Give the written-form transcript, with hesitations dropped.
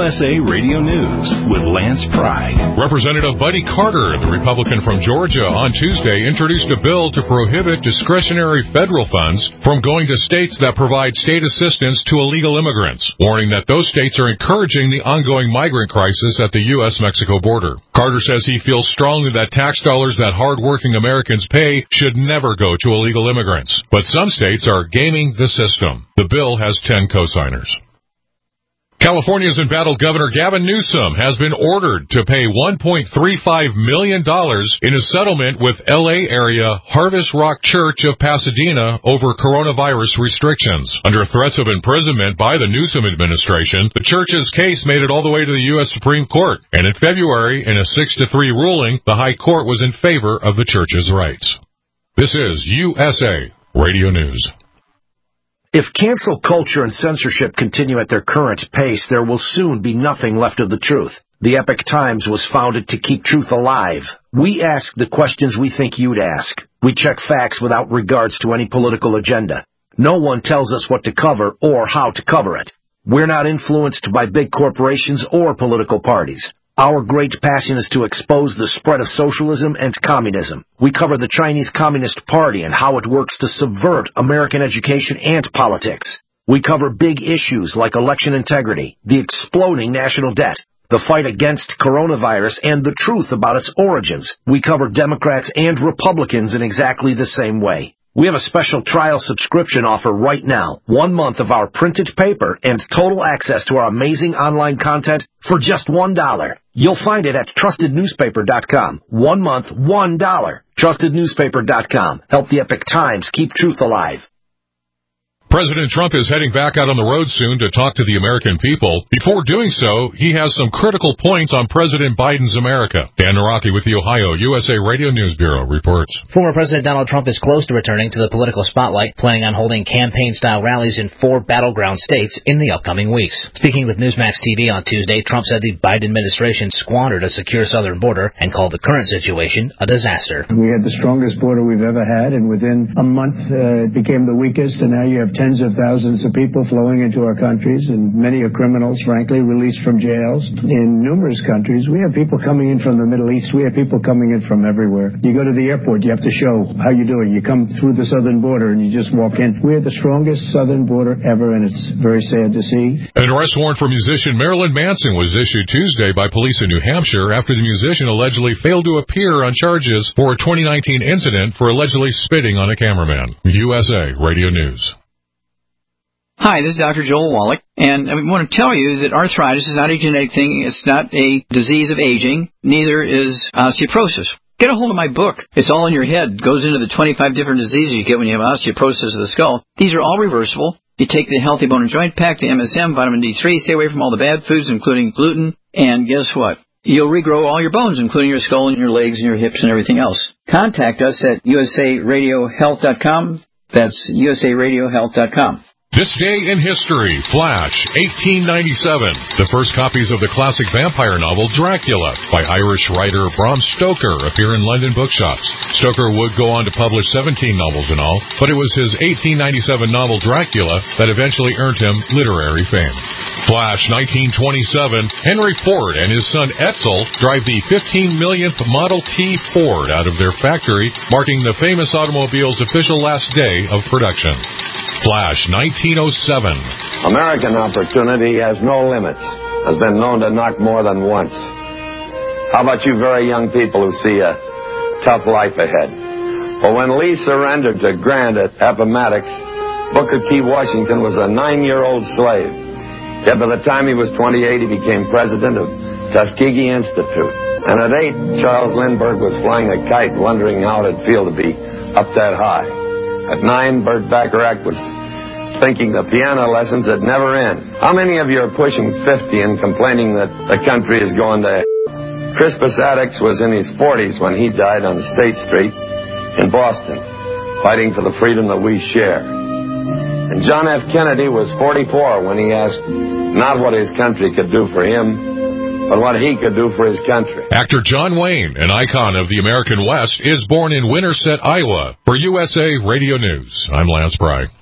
USA Radio News with Lance Pry. Representative Buddy Carter, the Republican from Georgia, on Tuesday introduced a bill to prohibit discretionary federal funds from going to states that provide state assistance to illegal immigrants, warning that those states are encouraging the ongoing migrant crisis at the U.S.-Mexico border. Carter says he feels strongly that tax dollars that hard-working Americans pay should never go to illegal immigrants, but some states are gaming the system. The bill has 10 co-signers. California's embattled Governor Gavin Newsom has been ordered to pay $1.35 million in a settlement with L.A. area Harvest Rock Church of Pasadena over coronavirus restrictions. Under threats of imprisonment by the Newsom administration, the church's case made it all the way to the U.S. Supreme Court, and in February, in a 6-3 ruling, the High Court was in favor of the church's rights. This is USA Radio News. If cancel culture and censorship continue at their current pace, there will soon be nothing left of the truth. The Epoch Times was founded to keep truth alive. We ask the questions we think you'd ask. We check facts without regards to any political agenda. No one tells us what to cover or how to cover it. We're not influenced by big corporations or political parties. Our great passion is to expose the spread of socialism and communism. We cover the Chinese Communist Party and how it works to subvert American education and politics. We cover big issues like election integrity, the exploding national debt, the fight against coronavirus, and the truth about its origins. We cover Democrats and Republicans in exactly the same way. We have a special trial subscription offer right now. 1 month of our printed paper and total access to our amazing online content for just $1. You'll find it at trustednewspaper.com. 1 month, $1. Trustednewspaper.com. Help the Epoch Times keep truth alive. President Trump is heading back out on the road soon to talk to the American people. Before doing so, he has some critical points on President Biden's America. Dan Naraki with the Ohio USA Radio News Bureau reports. Former President Donald Trump is close to returning to the political spotlight, planning on holding campaign-style rallies in 4 battleground states in the upcoming weeks. Speaking with Newsmax TV on Tuesday, Trump said the Biden administration squandered a secure southern border and called the current situation a disaster. We had the strongest border we've ever had, and within a month it became the weakest, and now you have tens of thousands of people flowing into our countries, and many are criminals, frankly, released from jails. In numerous countries, we have people coming in from the Middle East. We have people coming in from everywhere. You go to the airport, you have to show how you're doing. You come through the southern border and you just walk in. We have the strongest southern border ever, and it's very sad to see. An arrest warrant for musician Marilyn Manson was issued Tuesday by police in New Hampshire after the musician allegedly failed to appear on charges for a 2019 incident for allegedly spitting on a cameraman. USA Radio News. Hi, this is Dr. Joel Wallach, and I want to tell you that arthritis is not a genetic thing. It's not a disease of aging. Neither is osteoporosis. Get a hold of my book. It's all in your head. It goes into the 25 different diseases you get when you have osteoporosis of the skull. These are all reversible. You take the Healthy Bone and Joint Pack, the MSM, vitamin D3, stay away from all the bad foods, including gluten, and guess what? You'll regrow all your bones, including your skull and your legs and your hips and everything else. Contact us at usaradiohealth.com. That's usaradiohealth.com. This day in history, Flash, 1897. The first copies of the classic vampire novel Dracula by Irish writer Bram Stoker appear in London bookshops. Stoker would go on to publish 17 novels in all, but it was his 1897 novel Dracula that eventually earned him literary fame. Flash, 1927. Henry Ford and his son Edsel drive the 15 millionth Model T Ford out of their factory, marking the famous automobile's official last day of production. Flash, 1907. American opportunity has no limits, has been known to knock more than once. How about you very young people who see a tough life ahead? Well, when Lee surrendered to Grant at Appomattox, Booker T. Washington was a 9-year-old slave. Yet by the time he was 28, he became president of Tuskegee Institute. And at 8, Charles Lindbergh was flying a kite, wondering how it'd feel to be up that high. At 9, Burt Bacharach was thinking the piano lessons would never end. How many of you are pushing 50 and complaining that the country is going to hell? Crispus Attucks was in his 40s when he died on State Street in Boston, fighting for the freedom that we share. And John F. Kennedy was 44 when he asked not what his country could do for him, but what he could do for his country. Actor John Wayne, an icon of the American West, is born in Winterset, Iowa. For USA Radio News, I'm Lance Pry.